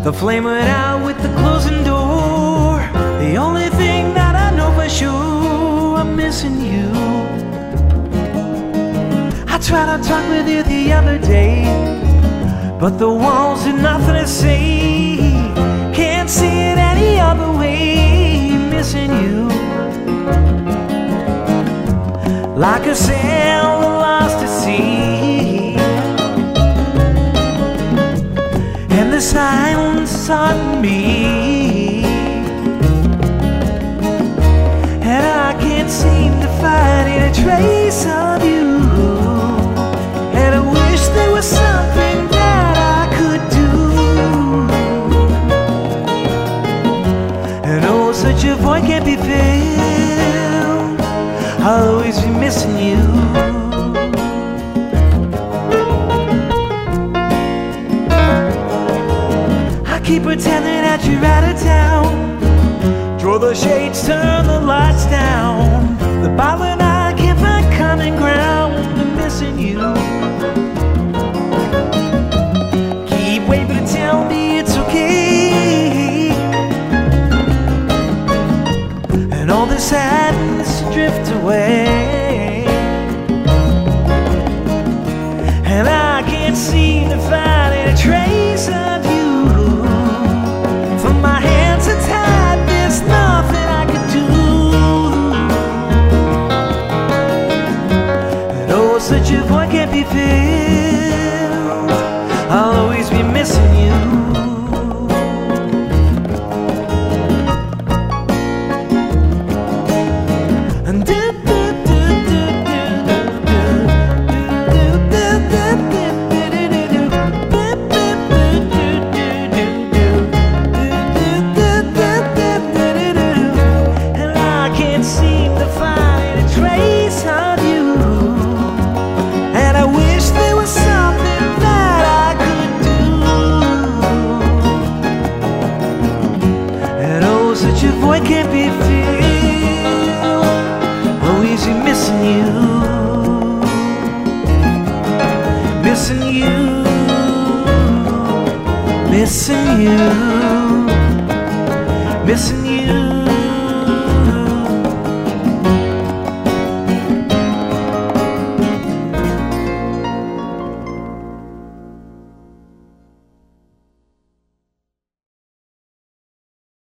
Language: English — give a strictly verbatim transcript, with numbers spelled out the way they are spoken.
The flame went out with the closing door. The only thing that I know for sure, I'm missing you. I tried to talk with you the other day, but the walls had nothing to say. Can't see it any other way. Missing you, like a sailor lost at sea, and the silence on me, and I can't seem to find any trace of you. And I wish there was something that I could do. And oh, such a void can't be filled. I'll always be missing you. I keep pretending that you're out of town. Draw the shades, turn the lights down. The bottle and I can't find common ground. I'm missing you. Keep waiting to tell me it's okay, and all the sadness drift away. And I can't seem to find any trace of you. From my hands are tied, there's nothing I can do. And oh, such a void can't be filled. I'll always be missing you. And do, do, do, do, and I can't seem to find a trace of you. And I wish there was something that I could do. And oh, such a void can't be filled. Always be missing you. Missing you. Missing you. Missing you.